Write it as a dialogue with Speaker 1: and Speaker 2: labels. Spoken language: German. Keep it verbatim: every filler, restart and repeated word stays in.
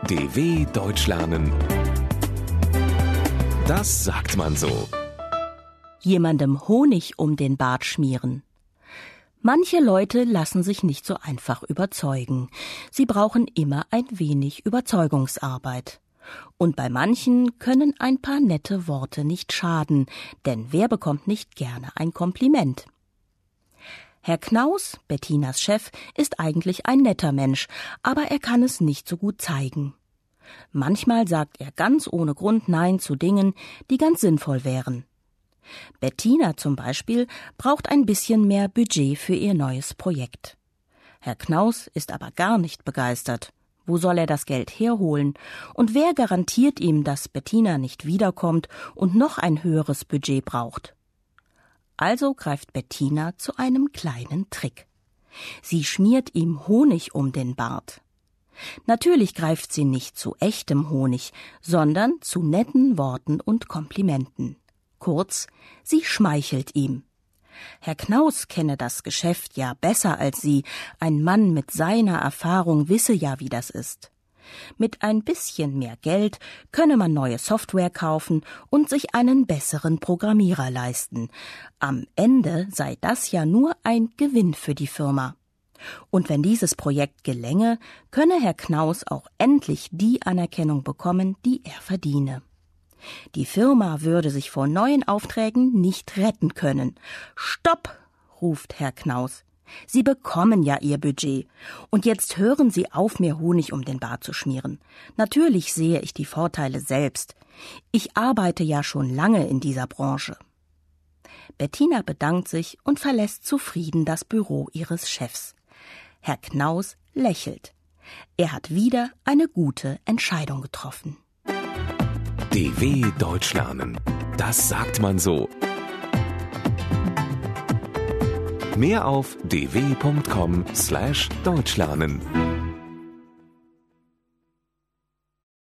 Speaker 1: D W Deutsch lernen. Das sagt man so.
Speaker 2: Jemandem Honig um den Bart schmieren. Manche Leute lassen sich nicht so einfach überzeugen. Sie brauchen immer ein wenig Überzeugungsarbeit. Und bei manchen können ein paar nette Worte nicht schaden, denn wer bekommt nicht gerne ein Kompliment? Herr Knaus, Bettinas Chef, ist eigentlich ein netter Mensch, aber er kann es nicht so gut zeigen. Manchmal sagt er ganz ohne Grund Nein zu Dingen, die ganz sinnvoll wären. Bettina zum Beispiel braucht ein bisschen mehr Budget für ihr neues Projekt. Herr Knaus ist aber gar nicht begeistert. Wo soll er das Geld herholen? Und wer garantiert ihm, dass Bettina nicht wiederkommt und noch ein höheres Budget braucht? Also greift Bettina zu einem kleinen Trick. Sie schmiert ihm Honig um den Bart. Natürlich greift sie nicht zu echtem Honig, sondern zu netten Worten und Komplimenten. Kurz, sie schmeichelt ihm. Herr Knaus kenne das Geschäft ja besser als sie. Ein Mann mit seiner Erfahrung wisse ja, wie das ist. Mit ein bisschen mehr Geld könne man neue Software kaufen und sich einen besseren Programmierer leisten. Am Ende sei das ja nur ein Gewinn für die Firma. Und wenn dieses Projekt gelänge, könne Herr Knaus auch endlich die Anerkennung bekommen, die er verdiene. Die Firma würde sich vor neuen Aufträgen nicht retten können. »Stopp«, ruft Herr Knaus. »Sie bekommen ja Ihr Budget. Und jetzt hören Sie auf, mir Honig um den Bart zu schmieren. Natürlich sehe ich die Vorteile selbst. Ich arbeite ja schon lange in dieser Branche.« Bettina bedankt sich und verlässt zufrieden das Büro ihres Chefs. Herr Knaus lächelt. Er hat wieder eine gute Entscheidung getroffen.
Speaker 1: D W Deutsch lernen. Das sagt man so. Mehr auf d w punkt com slash deutsch lernen.